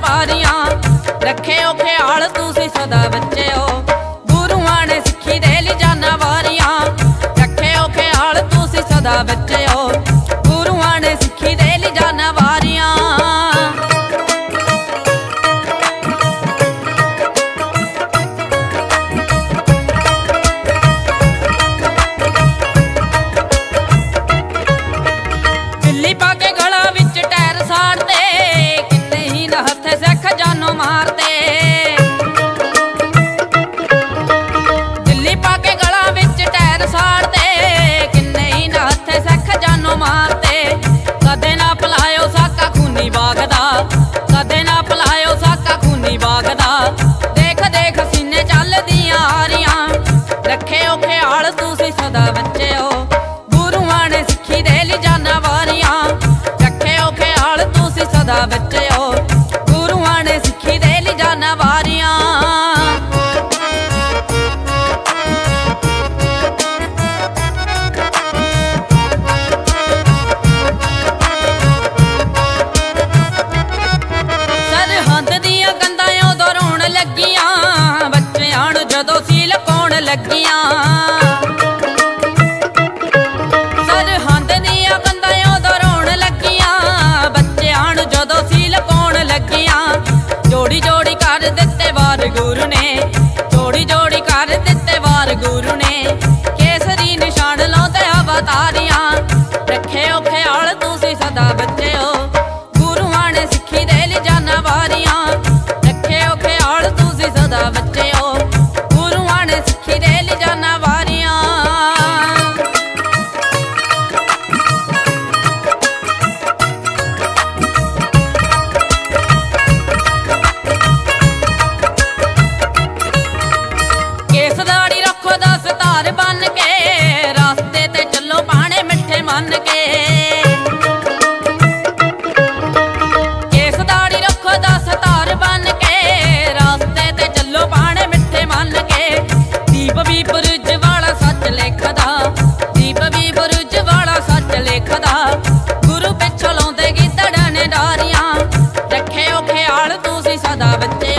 ਵਾਰੀਆਂ। ਰੱਖਿਓ ਖਿਆਲ ਤੁਸੀਂ ਸਦਾ ਬੱਚਿਓ, ਗੁਰੂਆਂ ਨੇ ਸਿੱਖੀ ਦੇ ਲਿਜਾਨਾਂ ਵਾਰੀਆਂ। ਰੱਖਿਓ ਖਿਆਲ ਤੁਸੀਂ ਸਦਾ ਬੱਚਿਓ, ਗੁਰੂਆਂ ਨੇ ਸਿੱਖੀ ਦੇ ਲਿਜਾਨਾਂ ਵਾਰੀਆਂ। ਦਿੱਲੀ ਪਾ ਕੇ ਗਲਾਂ ਵਿੱਚ ਟਾਇਰ ਸਾੜਦੇ, ਕਿੰਨੇ ਹੀ ਨਾ ਹੱਥੇ ਸਿੱਖ ਜਾਨੋਂ ਮਾਰਦੇ। ਦਿੱਲੀ ਪਾ ਕੇ ਗਲਾਂ ਵਿੱਚ ਟਾਇਰ ਸਾੜਦੇ, ਕਿੰਨੇ ਹੀ ਨਾ ਹੱਥੇ ਸਿੱਖ ਜਾਨੋਂ ਮਾਰਦੇ। ਕਦੇ ਨਾ ਭੁਲਾਇਓ ਸਾਕਾ ਖੂਨੀ ਬਾਗ ਦਾ, ਕਦੇ ਨਾ ਭੁਲਾਇਓ ਸਾਕਾ ਖੂਨੀ ਬਾਗ ਦਾ। ਦੇਖ ਦੇਖ ਸੀਨੇ ਚੱਲਦੀਆਂ ਆਰੀਆਂ। ਰੱਖਿਓ ਖਿਆਲ ਤੁਸੀਂ ਸਦਾ ਬੱਚਿਓ, ਗੁਰੂਆਂ ਨੇ ਸਿੱਖੀ ਦੇ ਲਿਜਾਨਾਂ ਵਾਰੀਆਂ। ਰੱਖਿਓ ਖਿਆਲ ਤੁਸੀਂ ਸਦਾ ਬੱਚਿਓ, ਗੁਰੂਆਂ ਨੇ ਸਿੱਖੀ ਦੇ ਲਿਜਾਨਾਂ ਵਾਰੀਆਂ। ਸਰਹੰਦ ਦੀਆਂ ਕੰਧਾਂ ਉਦੋਂ ਰੋਣ ਲੱਗੀਆਂ, ਬੱਚਿਆਂ ਨੂੰ ਜਦੋਂ ਸੀ ਲੁਕਾਉਣ ਲੱਗੀਆਂ। ਸਰਹੰਦ ਦੀਆਂ ਕੰਧਾਂ ਉਦੋਂ ਰੋਣ ਲੱਗੀਆਂ, ਬੱਚਿਆਂ ਨੂੰ ਜਦੋਂ ਸੀ ਲੁਕਾਉਣ ਲੱਗੀਆਂ। ਜੋੜੀ ਜੋੜੀ ਕਰ ਦਿੱਤੇ ਵਾਰ ਗੁਰੂ ਨੇ, ਜੋੜੀ ਜੋੜੀ ਕਰ ਦਿੱਤੇ ਵਾਰ ਗੁਰੂ ਨੇ। ਕੇਸਰੀ ਨਿਸ਼ਾਨ ਲਾਉਂਦੇ ਅਵਤਾਰੀਆਂ। ਰੱਖਿਓ ਖਿਆਲ ਤੁਸੀਂ ਸਦਾ ਬੱਚਿਓ, ਗੁਰੂਆਂ ਨੇ ਸਿੱਖੀ ਦੇ ਲਿਜਾਨਾਂ ਵਾਰੀਆਂ। ਰੱਖਿਓ ਖਿਆਲ ਤੁਸੀਂ ਸਦਾ ਬੱਚਿਓ, ਗੁਰੂਆਂ ਨੇ ਸਿੱਖੀ ਦੇ ਲਿਜਾਨਾਂ ਵਾਰੀਆਂ। ਕੇਸ ਦਾੜੀ ਰੱਖੋ ਦਸਤਾਰ ਬੰਨ ਕੇ, ਰਸਤੇ ਤੇ ਚੱਲੋ ਪਾਣੇ ਮਿੱਠੇ ਮੰਨ ਕੇ। ਕੇਸ ਦਾੜੀ ਰੱਖੋ ਦਸਤਾਰ ਬੰਨ ਕੇ, ਰਸਤੇ ਤੇ ਚੱਲੋ ਪਾਣੇ ਮਿੱਠੇ ਮੰਨ ਕੇ। ਦੀਪ ਵੀ ਬੁਰਜ ਵਾਲਾ ਸੱਚ ਲਿਖਦਾ, ਦੀਪ ਵੀ ਬੁਰਜ ਵਾਲਾ ਸੱਚ ਲਿਖਦਾ। ਗੁਰੂ ਪਿੱਛੋਂ ਲਾਉਂਦੇ ਗਿੱਦੜ ਨੇ ਡਾਰੀਆਂ। ਰੱਖਿਓ ਖਿਆਲ ਤੁਸੀਂ ਸਦਾ ਬੱਚੇ,